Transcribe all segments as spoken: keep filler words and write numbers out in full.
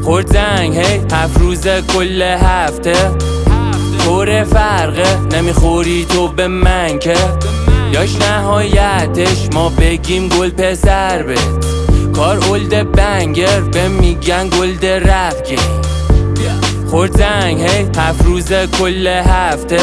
خورد زنگ هی هفت روزه کل هفته پر فرقه نمیخوری تو به من که یاش نهایتش ما بگیم گل پسر بت کار اولد بنگر به میگن گلد رپ گیم خورد زنگ هی هفت روزه کل هفته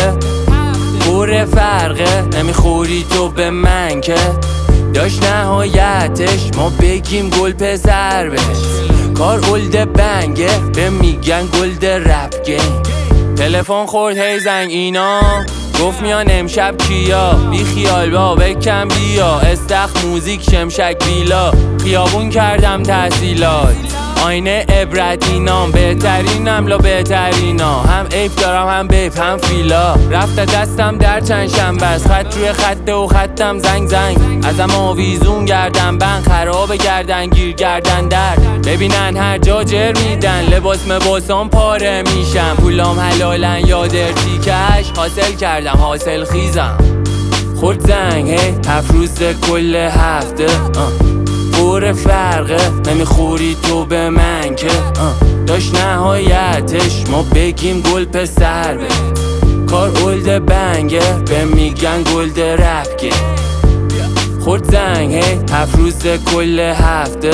پر فرقه نمیخوری تو به من که داشت نهایتش ما بگیم گل پسر بت کار اولد بنگه به میگن گلد رپ گیم تلفن خورد هی زنگ اینا گفت میان امشب کیا بی خیال با بکم بیا استخ موزیک شمشک بیلا خیابون کردم تحصیلات آینه عبرت اینام بهترینم لا بهترینا هم ایف دارم هم بیف هم فیلا رفت دستم در چند شنبه است خط روی خطه و خطم زنگ زنگ ازم آویزون گردن بند خراب گردن گیر گردن در ببینن هر جا جر میدن لباس مباسان پاره میشم پولام حلالن یا درتی کش حاصل کردم حاصل خیزم خورد زنگ هی هفت روز کل هفته پر فرقه نمیخوری تو به من که داشت نهایتش ما بگیم گل پسر بت کار اولد بنگه به میگن گلد رپ گیم خورد زنگ هی هفت روز کل هفته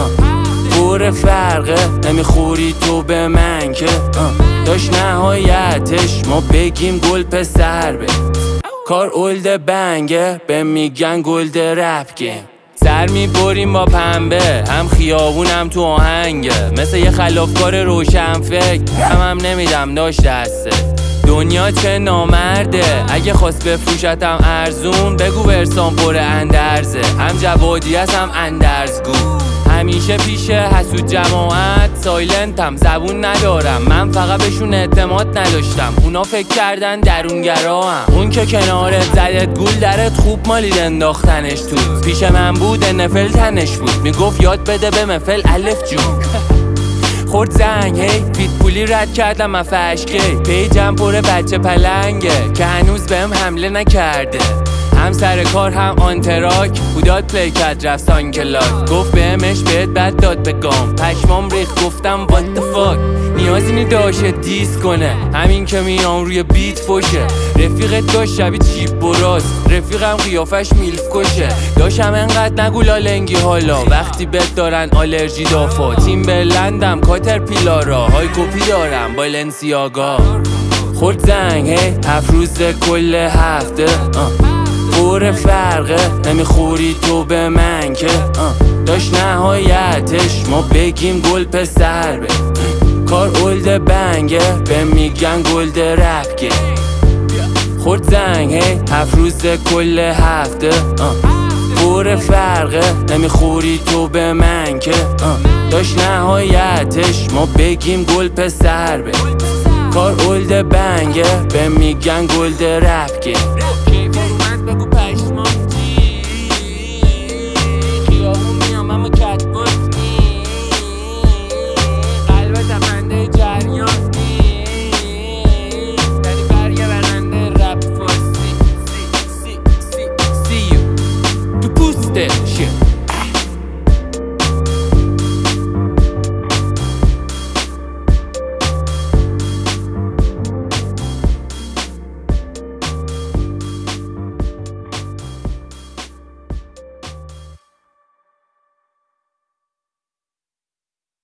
پر فرقه نمیخوری تو به من که داشت نهایتش ما بگیم گل پسر بت کار اولد بنگه به میگن گلد رپ گیم سر میبریم با پنبه هم خیابونم تو آهنگه مثل یه خلافکار روشن فکر هم هم نمیدم داشت دسته دنیا چه نامرده اگه خواست بفروشتم ارزون بگو برسان پر اندرزه هم جوادی هست هم اندرزگو همیشه پیش حسود جماعت سایلنتم زبون ندارم من فقط بهشون اعتماد نداشتم اونا فکر کردن درونگرا هم اون که کنارت زدت گول درت خوب مالید انداختنش تو پیش من بود نفل تنش بود میگفت یاد بده به مفل الف جون خورد زنگ هی فیت پولی رد کردم من فشکی پیجم پر بچه پلنگه که هنوز بهم حمله نکرده هم سر کار هم آنتراک بوداد پلی کرد رفت سانکلاک گفت بهمش بهت بد داد بگم پشمام ریخ گفتم what the fuck نیازی نی داشه دیس کنه همین که میام روی بیت فوشه رفیقت داشت شبیه چیپ براز رفیقم قیافش میلف کشه داشتم انقدر نگو لالنگی حالا وقتی بهت دارن آلرژی دافا تیم برلندم کاتر پیلارا های کپی دارم بالنسیاگا خورد زنگ هی هفت روز کل هفته پر فرقه نمیخوری تو به من که داشت نهایتش ما بگیم گل پسر بت کار اولد بنگه به میگن گلد رپ گیم خورد زنگ هی هفت روز کل هفته پر فرقه نمیخوری تو به من که داشت نهایتش ما بگیم گل پسر بت کار اولد بنگه به میگن گلد رپ گیم